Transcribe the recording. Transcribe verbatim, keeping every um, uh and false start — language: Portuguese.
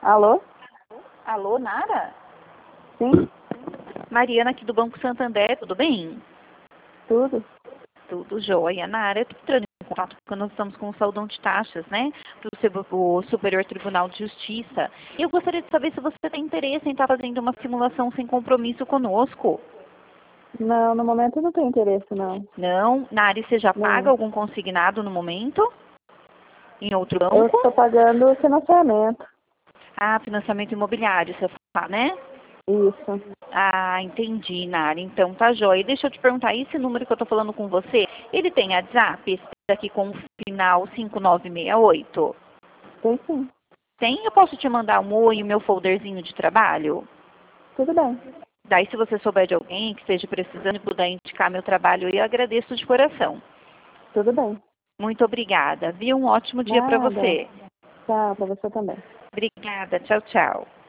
Alô? Alô, Nara? Sim, Mariana aqui do Banco Santander, tudo bem? tudo. Tudo jóia. Nara, eu estou entrando em contato porque nós estamos com o saudão de taxas, né? Para o Superior Tribunal de Justiça. E eu gostaria de saber se você tem interesse em estar fazendo uma simulação sem compromisso conosco. Não, no momento eu não tenho interesse, não. Não? Nara, e você já paga Não. algum consignado no momento? Em outro Eu banco? estou pagando financiamento. Ah, financiamento imobiliário, você fala, né? Isso. Ah, entendi, Nara. Então tá jóia. Deixa eu te perguntar, esse número que eu tô falando com você, ele tem WhatsApp? Esse daqui com o final cinco nove seis oito? Tem sim. Tem? Eu posso te mandar um oi e o meu folderzinho de trabalho? Tudo bem. Daí, se você souber de alguém que esteja precisando e puder indicar meu trabalho, eu agradeço de coração. Tudo bem. Muito obrigada. Viu? Um ótimo dia para Nada. você. Tchau, pra você também. Obrigada. Tchau, tchau.